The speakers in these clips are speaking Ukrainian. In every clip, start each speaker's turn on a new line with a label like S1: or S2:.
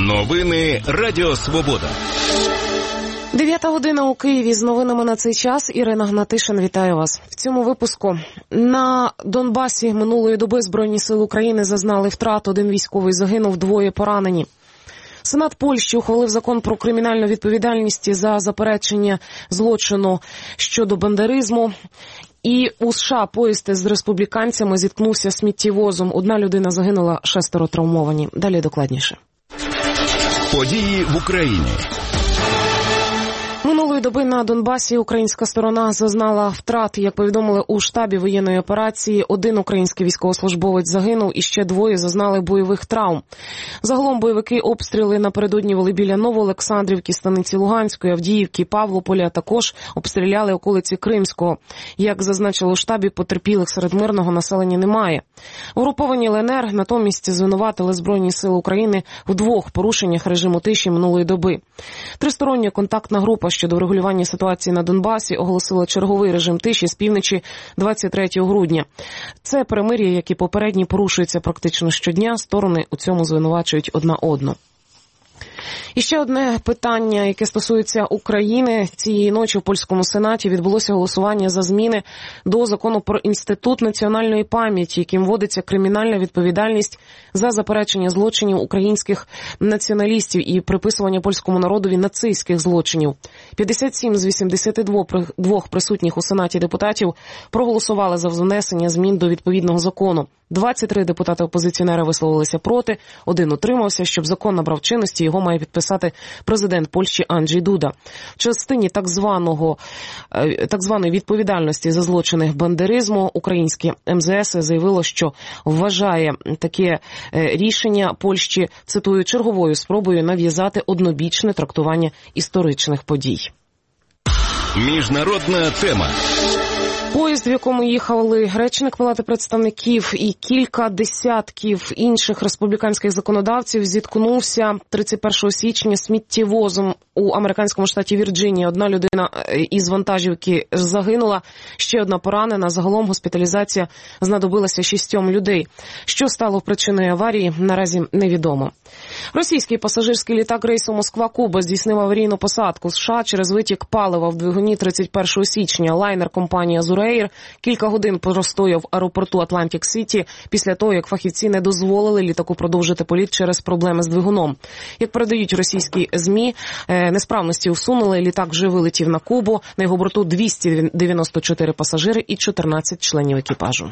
S1: Новини Радіо Свобода.
S2: 9 година у Києві. З новинами на цей час Ірина Гнатишин. Вітаю вас. В цьому випуску. На Донбасі минулої доби Збройні сили України зазнали втрат. 1 військовий загинув, 2 поранені. Сенат Польщі ухвалив закон про кримінальну відповідальність за заперечення злочину щодо бандеризму. І у США поїзд з республіканцями зіткнувся сміттєвозом. 1 людина загинула, 6 травмовані. Далі докладніше.
S1: Події в Україні.
S2: Минулої доби на Донбасі українська сторона зазнала втрат. Як повідомили у штабі воєнної операції, 1 український військовослужбовець загинув і ще 2 зазнали бойових травм. Загалом бойовики обстріли напередодні вели біля Новоолександрівки, Станиці Луганської, Авдіївки, Павлополя, а також обстріляли околиці Кримського. Як зазначили у штабі, потерпілих серед мирного населення немає. Угруповані ЛНР натомість звинуватили Збройні сили України в 2 порушеннях режиму тиші минулої доби. Тристороння контактна група щодо врегулювання ситуації на Донбасі оголосила черговий режим тиші з півночі 23 грудня. Це перемир'я, як і попередні, порушується практично щодня. Сторони у цьому звинувачують одна одну. І ще одне питання, яке стосується України. Цієї ночі в польському сенаті відбулося голосування за зміни до закону про Інститут національної пам'яті, яким вводиться кримінальна відповідальність за заперечення злочинів українських націоналістів і приписування польському народові нацистських злочинів. 57 з 82 присутніх у сенаті депутатів проголосували за внесення змін до відповідного закону. 23 депутати-опозиціонери висловилися проти, 1 утримався. Щоб закон набрав чинності, його має підписати президент Польщі Анджей Дуда. В частині так званої відповідальності за злочини бандеризму українське МЗС заявило, що вважає таке рішення Польщі, цитую, черговою спробою нав'язати однобічне трактування історичних подій.
S1: Міжнародна тема.
S2: Поїзд, в якому їхали речник Палати представників і кілька десятків інших республіканських законодавців, зіткнувся 31 січня сміттєвозом у американському штаті Вірджинія. 1 людина із вантажівки загинула, ще 1 поранена. Загалом госпіталізація знадобилася 6 людей. Що стало причиною аварії, наразі невідомо. Російський пасажирський літак рейсу Москва-Куба здійснив аварійну посадку з США через витік палива в двигуні 31 січня. Лайнер компанії «Азуреїр» кілька годин простояв в аеропорту Атлантик-Сіті після того, як фахівці не дозволили літаку продовжити політ через проблеми з двигуном. Як передають російські ЗМІ, несправності усунули, літак вже вилетів на Кубу. На його борту 294 пасажири і 14 членів екіпажу.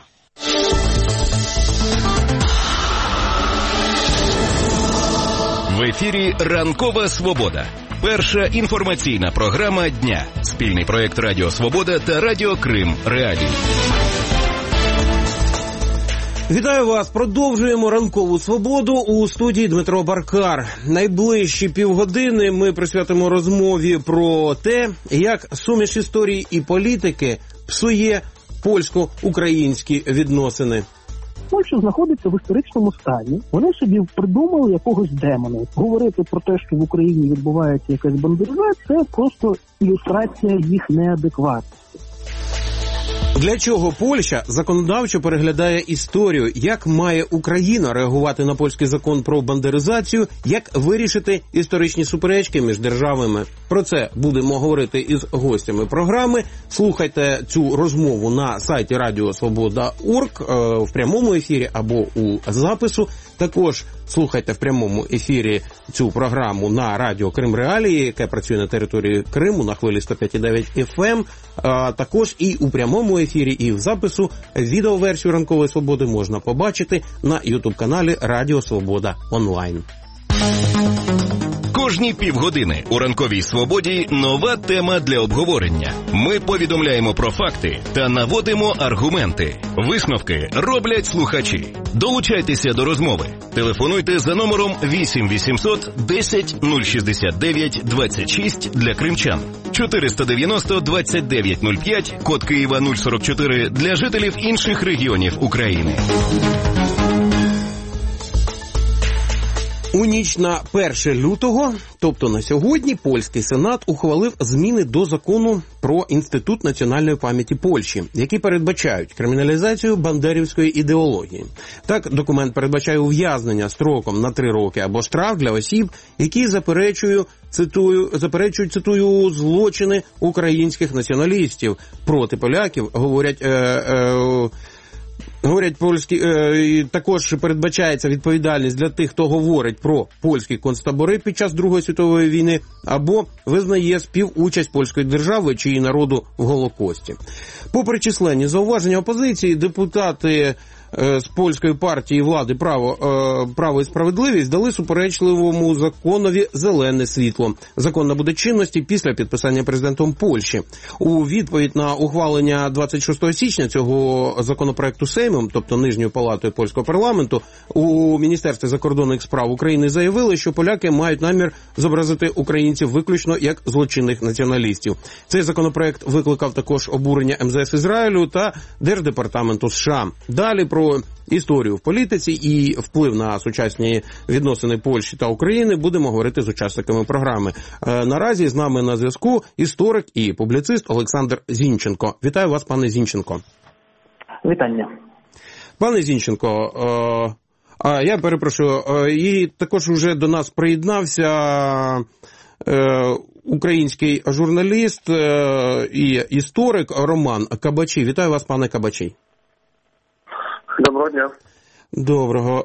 S1: В ефірі «Ранкова Свобода». Перша інформаційна програма дня. Спільний проєкт Радіо Свобода та Радіо Крим Реалії.
S3: Вітаю вас. Продовжуємо «Ранкову Свободу». У студії Дмитро Баркар. Найближчі півгодини ми присвятимо розмові про те, як суміш історії і політики псує польсько-українські відносини.
S4: Польща знаходиться в історичному стані. Вони собі придумали якогось демона. Говорити про те, що в Україні відбувається якась бандеризація, це просто ілюстрація їх неадекватності.
S3: Для чого Польща законодавчо переглядає історію? Як має Україна реагувати на польський закон про бандеризацію? Як вирішити історичні суперечки між державами? Про це будемо говорити із гостями програми. Слухайте цю розмову на сайті radiosvoboda.org в прямому ефірі або у запису. Також слухайте в прямому ефірі цю програму на Радіо Крим Реалії, яке працює на території Криму на хвилі 105,9 FM. Також і у прямому ефірі, і в запису відеоверсію «Ранкової Свободи» можна побачити на YouTube-каналі Радіо Свобода онлайн.
S1: Кожні півгодини у «Ранковій Свободі» нова тема для обговорення. Ми повідомляємо про факти та наводимо аргументи. Висновки роблять слухачі. Долучайтеся до розмови. Телефонуйте за номером 8 800 10 069 26 для кримчан. 490 29 05, код Києва 044 для жителів інших регіонів України.
S3: ніч на 1 лютого, тобто на сьогодні, польський сенат ухвалив зміни до закону про Інститут національної пам'яті Польщі, які передбачають криміналізацію бандерівської ідеології. Так, документ передбачає ув'язнення строком на 3 роки або штраф для осіб, які заперечують, цитую, злочини українських націоналістів проти поляків, говорять польські, також передбачається відповідальність для тих, хто говорить про польські концтабори під час Другої світової війни або визнає співучасть польської держави чи її народу в Голокості. Попри численні зауваження опозиції, депутати з польської партії влади «Право і справедливість» дали суперечливому законові зелене світло. Закон набуде чинності після підписання президентом Польщі. У відповідь на ухвалення 26 січня цього законопроекту Сеймом, тобто Нижньою палатою польського парламенту, у Міністерстві закордонних справ України заявили, що поляки мають намір зобразити українців виключно як злочинних націоналістів. Цей законопроект викликав також обурення МЗС Ізраїлю та Держдепартаменту США. Далі про історію в політиці і вплив на сучасні відносини Польщі та України будемо говорити з учасниками програми. Наразі з нами на зв'язку історик і публіцист Олександр Зінченко. Вітаю вас, пане Зінченко.
S4: Вітання.
S3: Пане Зінченко, я перепрошую, і також вже до нас приєднався український журналіст і історик Роман Кабачий. Вітаю вас, пане Кабачий.
S5: Доброго дня.
S3: Доброго.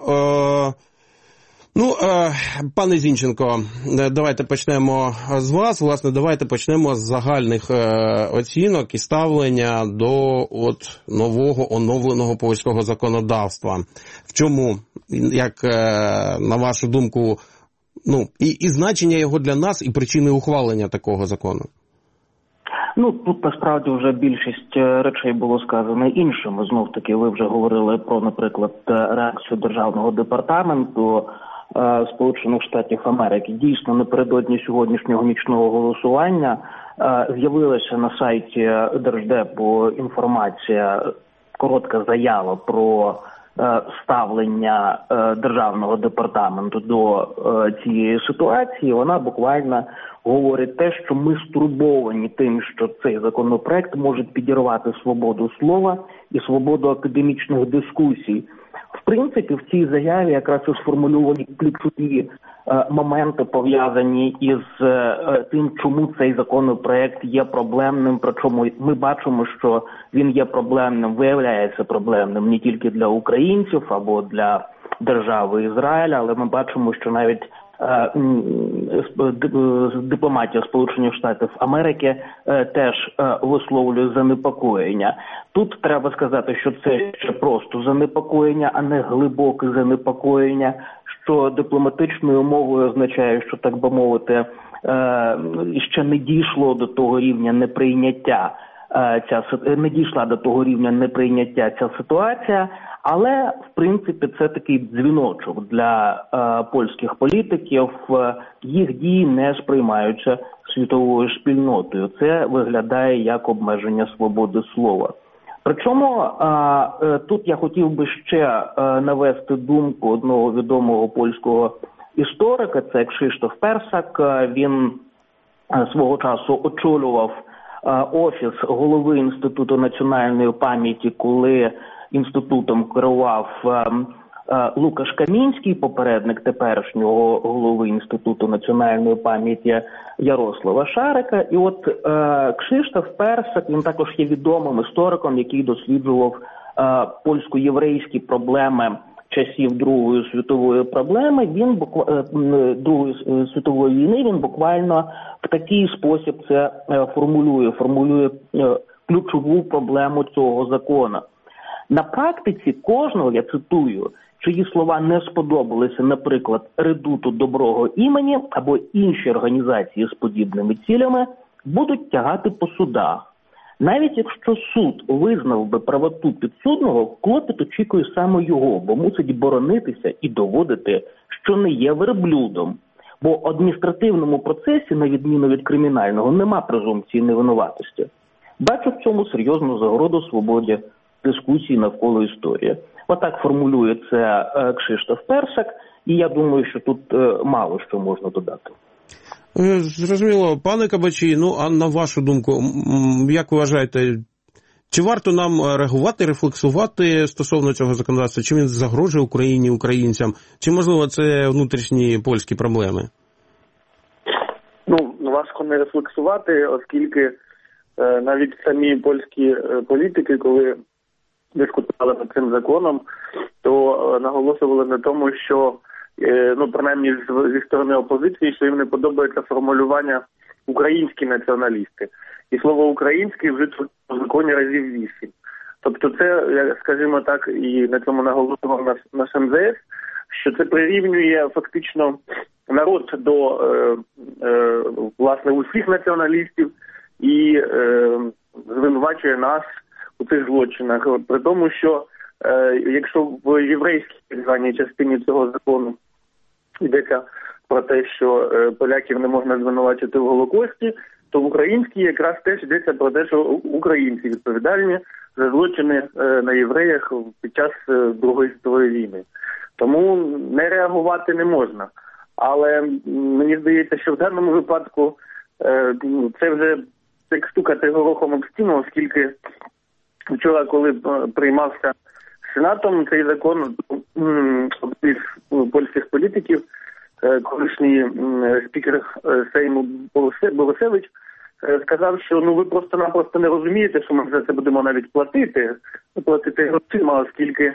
S3: Пане Зінченко, давайте почнемо з вас. Власне, давайте почнемо з загальних оцінок і ставлення до нового оновленого польського законодавства. В чому, як на вашу думку, і значення його для нас, і причини ухвалення такого закону?
S4: Тут насправді вже більшість речей було сказано іншими. Знов-таки ви вже говорили про, наприклад, реакцію Державного департаменту Сполучених Штатів Америки. Дійсно, напередодні сьогоднішнього нічного голосування з'явилася на сайті Держдепу інформація, коротка заява про ставлення Державного департаменту до цієї ситуації. Вона буквально говорить те, що ми стурбовані тим, що цей законопроект може підірвати свободу слова і свободу академічних дискусій. В принципі, в цій заяві якраз і сформульовані ключові моменти, пов'язані із тим, чому цей законопроект є проблемним, причому ми бачимо, що він є проблемним, виявляється проблемним не тільки для українців або для держави Ізраїля, але ми бачимо, що навіть дипломатія Сполучених Штатів Америки теж висловлює занепокоєння. Тут треба сказати, що це ще просто занепокоєння, а не глибоке занепокоєння, що дипломатичною мовою означає, що, так би мовити, ще не дійшло до того рівня неприйняття ця ситуація, але, в принципі, це такий дзвіночок для польських політиків. Їх дії не сприймаються світовою спільнотою. Це виглядає як обмеження свободи слова. Причому тут я хотів би ще навести думку одного відомого польського історика, це Кшиштоф Персак. Він свого часу очолював офіс голови Інституту національної пам'яті, коли інститутом керував Лукаш Камінський, попередник теперішнього голови Інституту національної пам'яті Ярослава Шарика. І от Кшиштоф Персак, він також є відомим істориком, який досліджував польсько-єврейські проблеми часів Другої світової війни. Він буквально в такий спосіб це формулює ключову проблему цього закону. На практиці кожного, я цитую, чиї слова не сподобалися, наприклад, редуту доброго імені або інші організації з подібними цілями, будуть тягати по судах. Навіть якщо суд визнав би правоту підсудного, клопіт очікує саме його, бо мусить боронитися і доводити, що не є верблюдом. Бо в адміністративному процесі, на відміну від кримінального, нема презумпції невинуватості. Бачу в цьому серйозну загрозу свободі дискусії навколо історії. Отак формулює це Кшиштоф Персик, і я думаю, що тут мало що можна додати.
S3: Зрозуміло. Пане Кабачі, а на вашу думку, як ви вважаєте, чи варто нам реагувати, рефлексувати стосовно цього законодавства? Чи він загрожує Україні, українцям? Чи, можливо, це внутрішні польські проблеми?
S5: Важко не рефлексувати, оскільки навіть самі польські політики, коли дискутували над цим законом, то наголошували на тому, що, принаймні зі сторони опозиції, що їм не подобається формулювання «українські націоналісти». І слово «український» вжито в законі разів 8. Тобто це, скажімо так, і на цьому наголошував наш МЗС, що це прирівнює фактично народ до, власне, усіх націоналістів і звинувачує нас у цих злочинах. При тому, що якщо в єврейській так званій частині цього закону йдеться про те, що поляків не можна звинувачити в Голокості, то в українській якраз теж йдеться про те, що українці відповідальні за злочини на євреях під час Другої світової війни. Тому не реагувати не можна. Але мені здається, що в даному випадку це вже як стукати горохом об стіну, оскільки вчора, коли приймався Сенатом цей закон, один з польських політиків, колишній спікер Сейму Борисевич, сказав, що ви просто-напросто не розумієте, що ми за це будемо навіть платити грошима, оскільки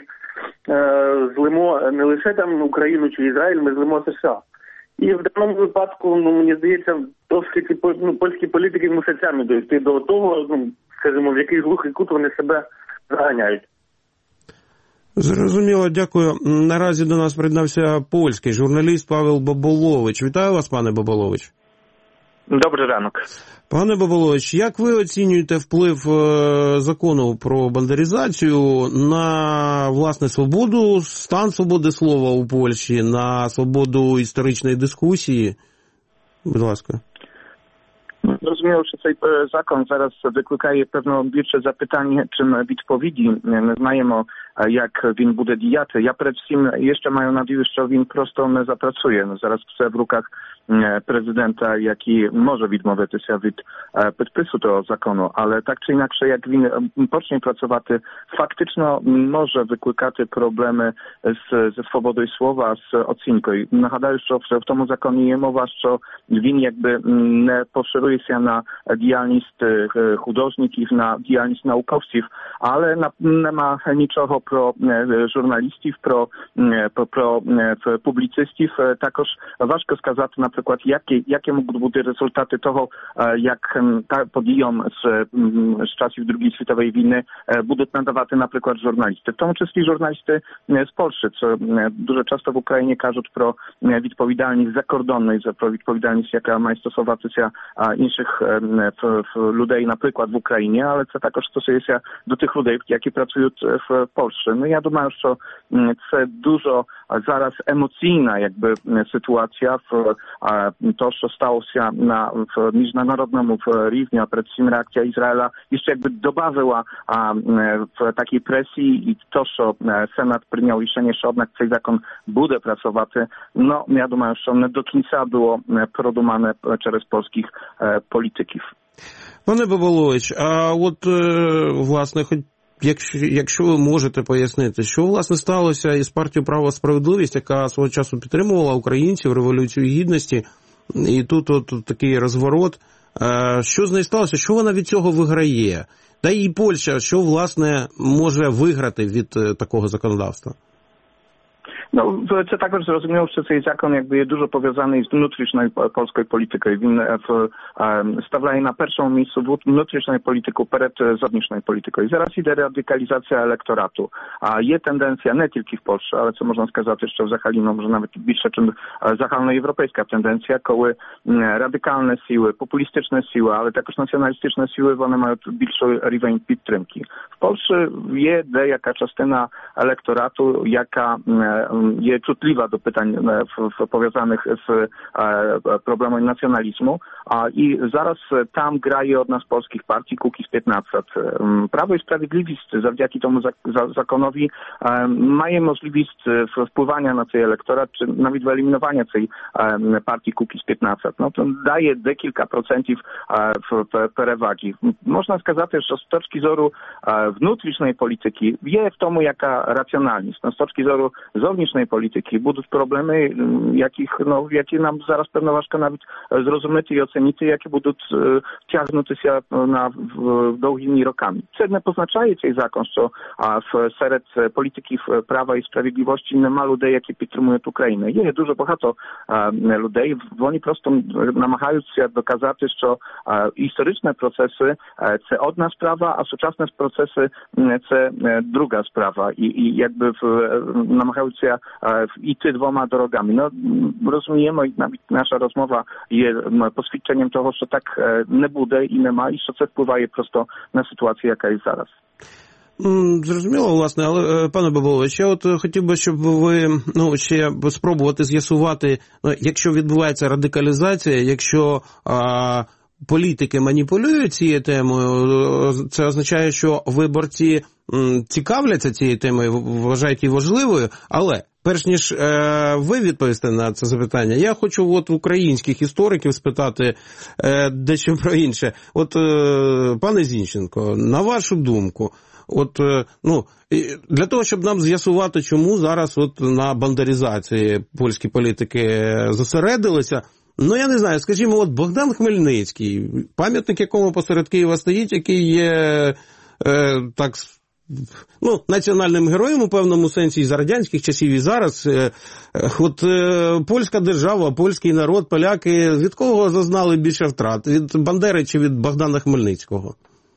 S5: злимо не лише там Україну чи Ізраїль, ми злимо США. І в даному випадку, мені здається, трошки ці польські політики мусять самі дійти до того, скажімо, в який глухий кут вони себе заганяють.
S3: Зрозуміло, дякую. Наразі до нас приєднався польський журналіст Павел Баболович. Вітаю вас, пане Баболович.
S6: Добрий ранок.
S3: Пане Баболович, як ви оцінюєте вплив закону про бандеризацію на, власне, свободу, стан свободи слова у Польщі, на свободу історичної дискусії? Будь ласка.
S6: Зрозуміло, що цей закон зараз викликає певно більше запитань, чим відповіді. Не знаємо, як він буде діяти. Я перед всім ще маю надію, що він просто не запрацює. Зараз все в руках президента, який може відмовитися від підпису того закону, але так чи інакше, як він почне працювати, фактично може викликати проблеми ze swobodою слова, з оцінкою. Нагадаю, що в тому законі є мова, що він якби не поширюється на діяльність художників, на діяльність науковців, ale nie ma niczego pro żurnalistów, pro publicystów. Також важко сказати, наприклад, jakie mogły бути результати того, як подіям з часів Другої світової війни будуть надавати, наприклад, журналісти. В тому числі журналісти з Польщі, co дуже часто в Україні кажуть про відповідальність закордонну, про відповідальність, яка має стосуватися інших людей, наприклад, в Україні, але це також стосується до тих людей, які працюють в Польщі. Я думаю, що це дуже зараз емоційна якби sytuacja w to, co stało się w międzynarodowym rівні, a przede wszystkim reakcja Izraela jeszcze jakby dobawiła w takiej presji i to, że Senat przyjął решение, że jednak цей закон буде працювати, я думаю, що не до кінця було продумане через польських політиків.
S3: Пане Баболович, а от, власне, хоч якщо ви можете пояснити, що, власне, сталося із партією «Право і справедливість», яка свого часу підтримувала українців, Революцію Гідності, і тут от такий розворот. Що з нею сталося? Що вона від цього виграє? Та і Польща, що, власне, може виграти від такого законодавства?
S6: Це також зрозуміло, що цей закон якби є дуже пов'язаний з внутрішньою польською політикою. Він ставляє на першому місці внутрішню політику перед зовнішньою політикою. Зараз іде радикалізація електорату. Є тенденція не тільки в Польщі, але це можна сказати, що взагалі може навіть більше, ніж загальноєвропейська тенденція, коли радикальні сили, популістичні сили, але також націоналістичні сили, вони мають більший рівень підтримки. В Польщі є деяка частина електорату, яка jest czutliwa do pytań powiązanych z problemem nacjonalizmu i zaraz tam graje od nas polskich partii Kukiz 15. Prawo i Sprawiedliwość zawdzięki temu zakonowi mają możliwość wpływania na ten elektorat, czy nawet wyeliminowania tej partii Kukiz 15. No to daje dekilka procentów przewagi. Można сказати, що з точки зору внутрішньої політики є в тому яка раціональність. Но з точки зору зовнішньої політики будуть проблеми, які нам зараз певно важко навіть зрозуміти і оцінити, які будуть тягнутися на довгими роками. Це не позначає цей закон, що серед політиків Права і Справедливості нема людей, які підтримують Україну. Є дуже багато людей, вони просто намагаються доказати, що історичні процеси це одна sprawa, a сучасні процеси це друга sprawa. І якби намагаються йти двома дорогами. Ну, розуміємо, навіть наша розмова є посвідченням того, що так не буде і нема, і що це впливає просто на ситуацію, яка є зараз.
S3: Зрозуміло, власне, але, пане Баболович, я от хотів би, щоб ви ще спробувати з'ясувати, якщо відбувається радикалізація, якщо політики маніпулюють цією темою, це означає, що виборці цікавляться цією темою, вважають її важливою, але перш ніж ви відповісте на це запитання, я хочу от українських істориків спитати дещо про інше. От, пане Зінченко, на вашу думку, от, для того, щоб нам з'ясувати, чому зараз от на бандеризації польські політики зосередилися, я не знаю, скажімо, от Богдан Хмельницький, пам'ятник якому посеред Києва стоїть, який є, національним героєм у певному сенсі і за радянських часів, і зараз. Польська держава, польський народ, поляки, від кого зазнали більше втрат? Від Бандери чи від Богдана Хмельницького?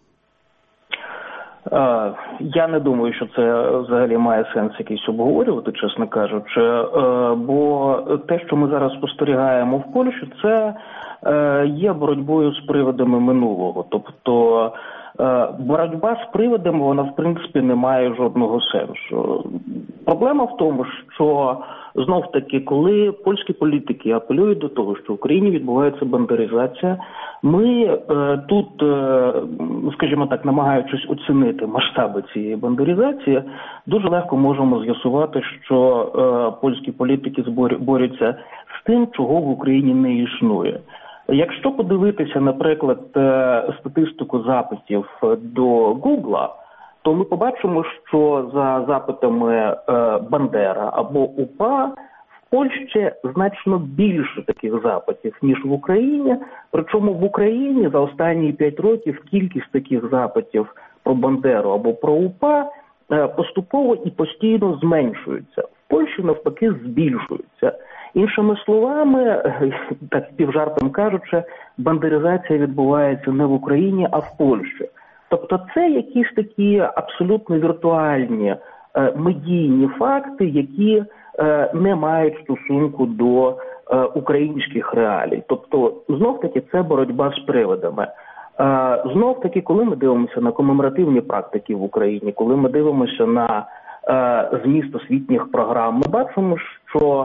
S4: Я не думаю, що це взагалі має сенс якийсь обговорювати, чесно кажучи, бо те, що ми зараз спостерігаємо в Польщі, це є боротьбою з привидами минулого. Тобто боротьба з привидами, вона в принципі не має жодного сенсу. Проблема в тому, що знов-таки, коли польські політики апелюють до того, що в Україні відбувається бандеризація, ми тут, скажімо так, намагаючись оцінити масштаби цієї бандеризації, дуже легко можемо з'ясувати, що польські політики борються з тим, чого в Україні не існує. Якщо подивитися, наприклад, статистику запитів до Гугла, то ми побачимо, що за запитами Бандера або УПА в Польщі значно більше таких запитів, ніж в Україні. Причому в Україні за останні 5 років кількість таких запитів про Бандеру або про УПА поступово і постійно зменшується. В Польщі, навпаки, збільшується. Іншими словами, так півжартом кажучи, бандеризація відбувається не в Україні, а в Польщі. Тобто це якісь такі абсолютно віртуальні медійні факти, які не мають стосунку до українських реалій. Тобто, знов-таки, це боротьба з привидами. Знов-таки, коли ми дивимося на комеморативні практики в Україні, коли ми дивимося на зміст освітніх програм, ми бачимо, що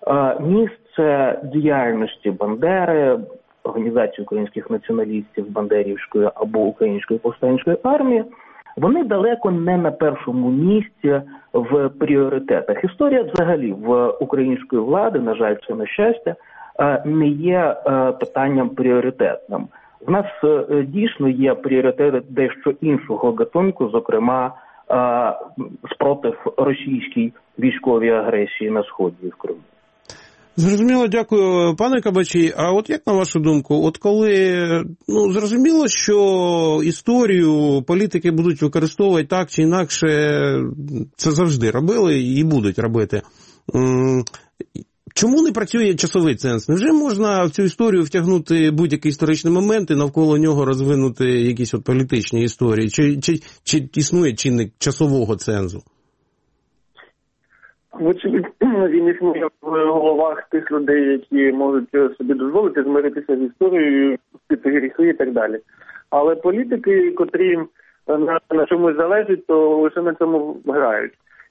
S4: місце діяльності Бандери, Організації українських націоналістів Бандерівської або Української повстанської армії, вони далеко не на першому місці в пріоритетах. Історія взагалі в української влади, на жаль, це на щастя, не є питанням пріоритетним. В нас дійсно є пріоритети дещо іншого гатунку, зокрема спротив російській військовій агресії на Сході і в Криму.
S3: Зрозуміло, дякую, пане Кабачій. А от як на вашу думку, от коли, зрозуміло, що історію політики будуть використовувати так чи інакше, це завжди робили і будуть робити. Чому не працює часовий ценз? Невже можна в цю історію втягнути будь-який історичний момент і навколо нього розвинути якісь от політичні історії? Чи існує чинник часового цензу?
S5: Вочевидь, він існує в головах тих людей, які можуть собі дозволити змиритися з історією, встити гріхи і так далі. Але політики, котрі на чомусь залежать, то лише на цьому грають.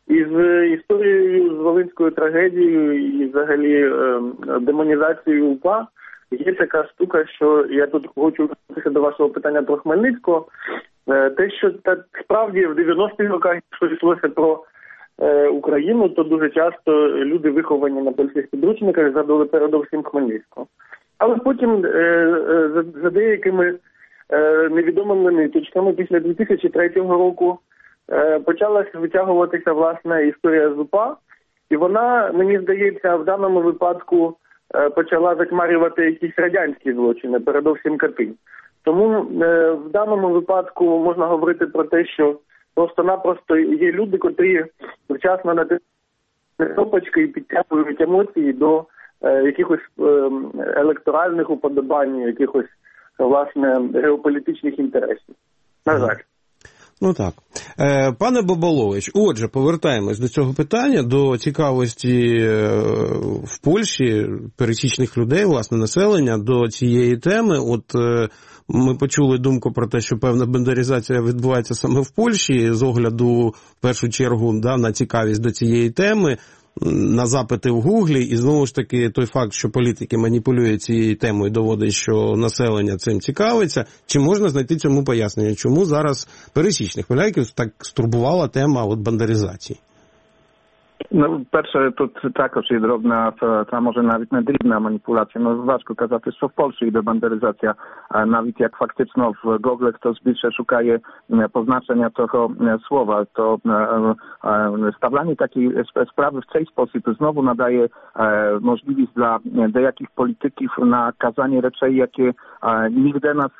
S5: І з історією, з Волинською трагедією і взагалі демонізацією УПА є така штука, що я тут хочу вернутися до вашого питання про Хмельницького. Те, що справді в 90-х роках, якщо йшлося про Україну, то дуже часто люди, виховані на польських підручниках, згадували передовсім Хмельницького. Але потім за деякими невідомими ниточками після 2003 року почалася витягуватися, власне, історія з УПА. І вона, мені здається, в даному випадку почала затьмарювати якісь радянські злочини, передовсім Катинь. Тому в даному випадку можна говорити про те, що просто-напросто є люди, котрі вчасно на топочки і підтягують емоції до якихось електоральних уподобань, якихось, власне, геополітичних інтересів. На жаль.
S3: Ну так. Пане Бабалович, отже, повертаємось до цього питання, до цікавості в Польщі пересічних людей, власне, населення, до цієї теми. От ми почули думку про те, що певна бандеризація відбувається саме в Польщі, з огляду, в першу чергу, на цікавість до цієї теми, на запити в Гуглі, і знову ж таки той факт, що політики маніпулюють цією темою, доводить, що населення цим цікавиться. Чи можна знайти цьому пояснення? Чому зараз пересічних поляків так стурбувала тема бандеризації?
S6: Ну, перше, тут також є drobna, та може навіть не дрібна маніпуляція. Ну, важко казати, що в Польщі йде бандеризація, навіть як фактично в Google хтось більше шукає позначення того słowa, to stawianie takiej sprawy w tej sposób znowu nadaje możliwość dla dejakich polityków na kazanie rzeczy, jakie nigdy nas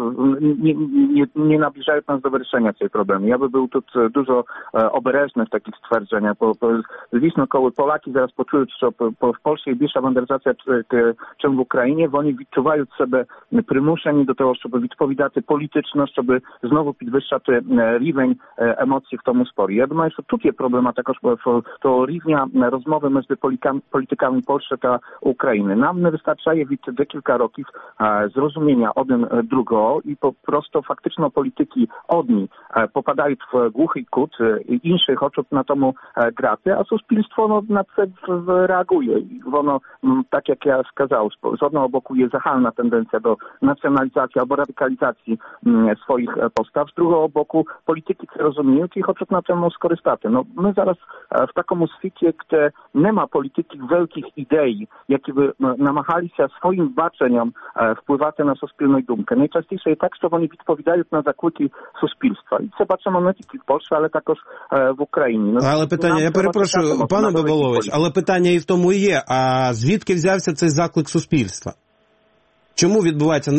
S6: nie nabliżają nas do wyjaśnienia tej problemu. Ja by był tu dużo obereżny w takich stwierdzeniach, bo звісно, коли поляки зараз почують, що в Польщі більша бандеризація, ніж в Україні, вони відчувають себе примушені до того, щоб відповідати політично, щоб знову підвищати рівень емоцій в тому спорі. Я думаю, що тут є проблема також того рівня розмови між політиками Польщі та України. Нам не вистачає від декілька років зрозуміння один другого і просто фактично політики одні попадають в глухий кут, інші хочуть на тому грати, a суспільство na це reaguje. Воно, так як я сказав, з одного боку є загальна тенденція до націоналізації або радикалізації своїх постав, з другого боку політики це розуміють і хочуть на цьому скористати. No, my зараз w takim świecie, gdzie nie ma polityki wielkich idei, jakie by namagali się swoim baczeniem wpływać na suspilną dumkę. Najczęściej jest tak, że oni odpowiadają na zakłóki суспільства. І це бачимо не тільки в Польщі, але також в Україні.
S3: Але питання, я перепрошую, пане Бабалович, але питання і в тому і є, а звідки взявся цей заклик суспільства? Чому відбувається,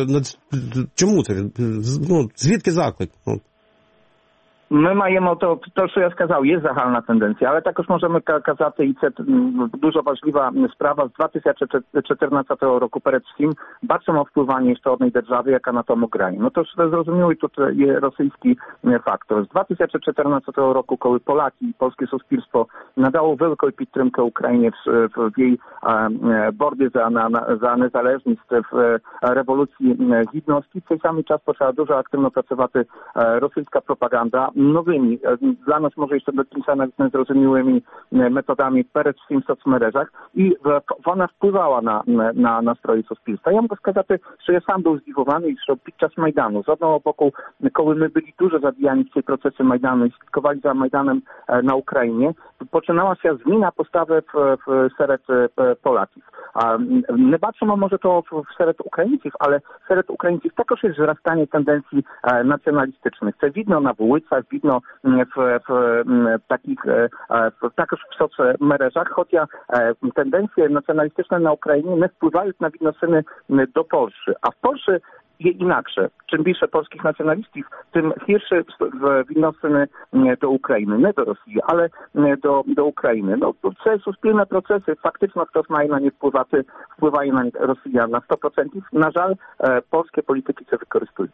S3: чому це, звідки заклик?
S6: My маємо to, co ja сказав, є загальна тенденція, але також можемо казати, і це дуже важлива справа, з 2014 року перед всім бачимо впливання ще одної держави, яка на тому грає. No to зрозуміло, тут є російський фактор. З 2014 року, коли поляки і польське суспільство надало велику підтримку Україні в її боротьбі за незалежність в революції гідності, в цей самий час почала дуже активно працювати російська пропаганда, nowymi, dla nas może jeszcze do końca nawet niezrozumiałymi metodami перед всім в соцмережах, і вона впливала на настрої суспільства. Я можу сказати, що я сам був здивований, що під час Майдану, з одного боку, коли ми byli дуже задіяні в ці процеси Майдану і слідкували за Майдаnem na Ukrainie, починалася зміна постави серед Polaków. Не бачимо, може, то серед українців, але серед українців також є зростання тенденцій націоналістичних. Це видно на вулицях, видно в takich, також в соцмережах, хоча тенденції націоналістичні на Україні не впливають на відносини до Польщі. А в Польщі є інакше. Чим більше польських націоналістів, тим гірше відносини до України. Не до Росії, але до України. No, це суспільні процеси. Фактично хтось має на них впливати, впливає на Росія на 100%. На жаль, польські політики це використовують.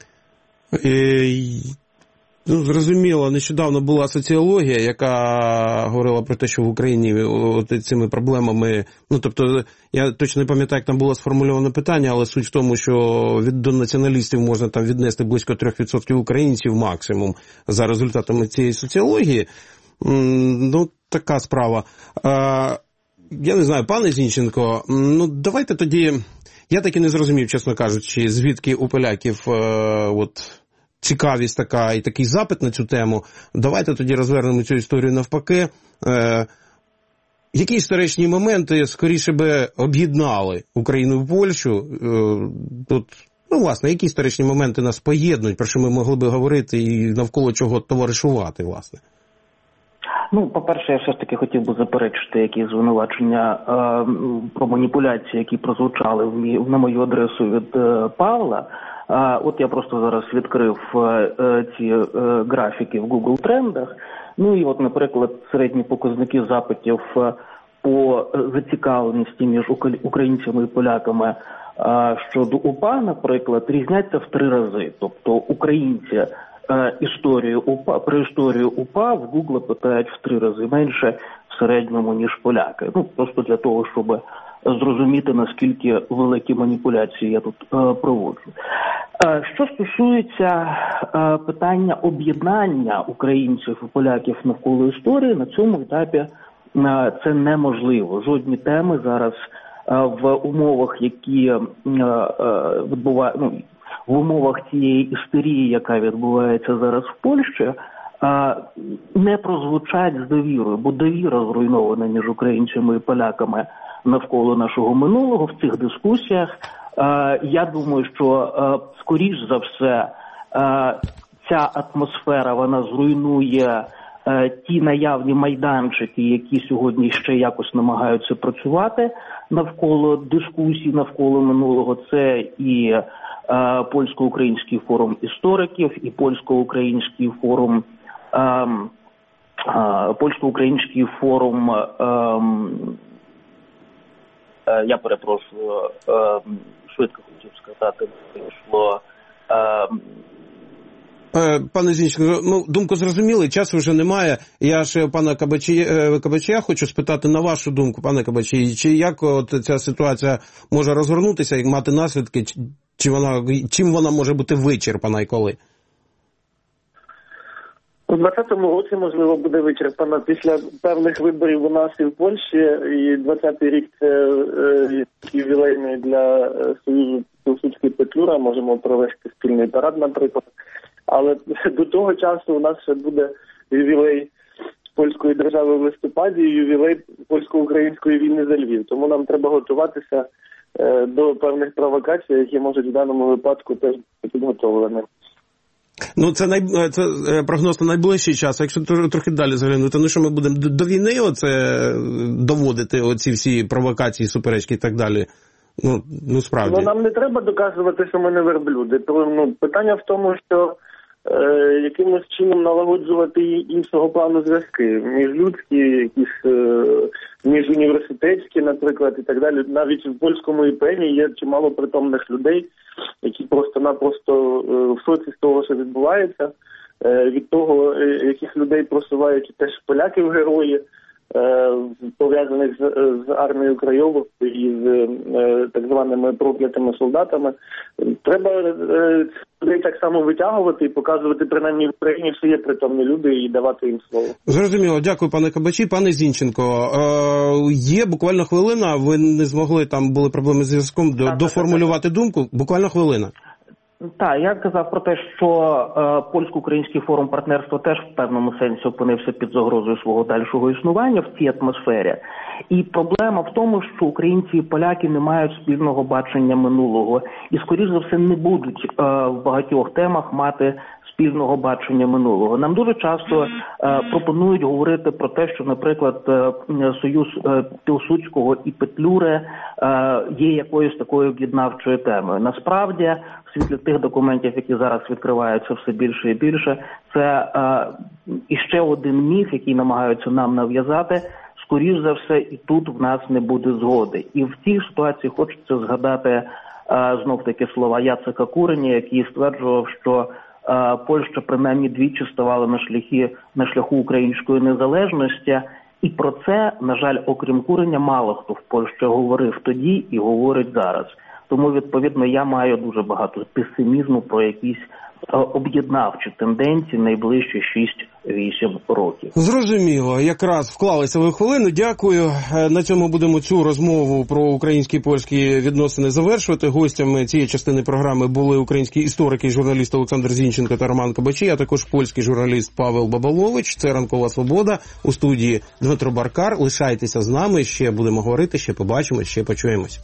S3: Ну, зрозуміло, нещодавно була соціологія, яка говорила про те, що в Україні цими проблемами, тобто, я точно не пам'ятаю, як там було сформульоване питання, але суть в тому, що до націоналістів можна там віднести близько 3% українців максимум за результатами цієї соціології. Ну, така справа. Я не знаю, пане Зінченко, ну, давайте тоді... Я таки не зрозумів, чесно кажучи, звідки у поляків цікавість така і такий запит на цю тему. Давайте тоді розвернемо цю історію навпаки. Які історичні моменти скоріше би об'єднали Україну і Польщу? Тут, ну, власне, які історичні моменти нас поєднують, про що ми могли би говорити і навколо чого товаришувати, власне?
S4: Ну, по-перше, я все ж таки хотів би заперечити якісь звинувачення про маніпуляції, які прозвучали на мою адресу від Павла. От я просто зараз відкрив ці графіки в Google трендах. Ну і от, наприклад, середні показники запитів по зацікавленості між українцями і поляками щодо УПА, наприклад, різняться в 3 рази. Тобто українці про історію УПА в Google питають в 3 рази менше в середньому, ніж поляки. Ну, просто для того, щоб зрозуміти, наскільки великі маніпуляції я тут проводжу. Що стосується питання об'єднання українців і поляків навколо історії, на цьому етапі це неможливо. Жодні теми зараз в умовах, які в умовах цієї істерії, яка відбувається зараз в Польщі, не прозвучать з довірою, бо довіра зруйнована між українцями і поляками навколо нашого минулого в цих дискусіях. Я думаю, що, скоріш за все, ця атмосфера, вона зруйнує ті наявні майданчики, які сьогодні ще якось намагаються працювати навколо дискусій, навколо минулого. Це і польсько-український форум істориків, і польсько-український форум я перепрошую, швидко хотів сказати, вийшло.
S3: Пане Зінченко, ну, думку зрозуміли, часу вже немає. Я ж пана Кабачія хочу спитати на вашу думку, пане Кабачій, чи як от ця ситуація може розгорнутися, як мати наслідки, чим вона може бути вичерпана і коли?
S5: У 2020 році, можливо, буде вичерпана після певних виборів у нас і в Польщі, і 20-й рік це ювілейний для Союзу Пілсудської Петлюра, можемо провести спільний парад, наприклад. Але до того часу у нас ще буде ювілей польської держави в листопаді і ювілей польсько-української війни за Львів. Тому нам треба готуватися до певних провокацій, які можуть в даному випадку теж бути підготовлені.
S3: Ну, це прогноз на найближчий час. А якщо трохи далі заглянути, ну що ми будемо до війни доводити оці всі провокації, суперечки і так далі? Ну справді.
S5: Ну, нам не треба доказувати, що ми не верблюди. Питання в тому, що якимось чином налагоджувати іншого плану зв'язки. Міжлюдські, якісь міжуніверситетські, наприклад, і так далі. Навіть в польському ІПНі є чимало притомних людей, які просто-напросто в шоці з того, що відбувається. Від того, яких людей просувають теж поляків герої, пов'язаних з армією Крайову і з так званими проклятими солдатами. Треба людей так само витягувати і показувати, принаймні в Україні, що є притомні люди, і давати їм слово.
S3: Зрозуміло. Дякую, пане Кабачі. Пане Зінченко, є буквально хвилина, ви не змогли, там були проблеми з зв'язком, доформулювати думку. Буквально хвилина.
S4: Так, я казав про те, що польсько-український форум партнерства теж в певному сенсі опинився під загрозою свого дальшого існування в цій атмосфері. І проблема в тому, що українці і поляки не мають спільного бачення минулого. І, скоріш за все, не будуть в багатьох темах мати спільного бачення минулого. Нам дуже часто пропонують говорити про те, що, наприклад, Союз Пілсудського і Петлюри є якоюсь такою об'єднавчою темою. Насправді, в світлі тих документів, які зараз відкриваються все більше і більше, це іще один міф, який намагаються нам нав'язати. Скоріш за все, і тут в нас не буде згоди. І в цій ситуації хочеться згадати знов-таки слова Яцека Куреня, який стверджував, що Польща принаймні двічі ставала на шляху української незалежності. І про це, на жаль, окрім Куреня, мало хто в Польщі говорив тоді і говорить зараз. Тому, відповідно, я маю дуже багато песимізму про якісь об'єднавчі тенденції найближчі 6-8 років.
S3: Зрозуміло. Якраз вклалися ви хвилину. Дякую. На цьому будемо цю розмову про українські і польські відносини завершувати. Гостями цієї частини програми були українські історики і журналіст Олександр Зінченко та Роман Кабачій, а також польський журналіст Павел Бабалович. Це «Ранкова свобода». У студії Дмитро Баркар. Лишайтеся з нами. Ще будемо говорити, ще побачимось, ще почуємось.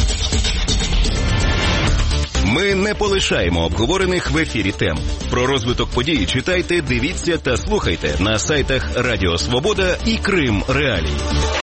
S1: Ми не полишаємо обговорених в ефірі тем. Про розвиток подій читайте, дивіться та слухайте на сайтах Радіо Свобода і Крим Реалії.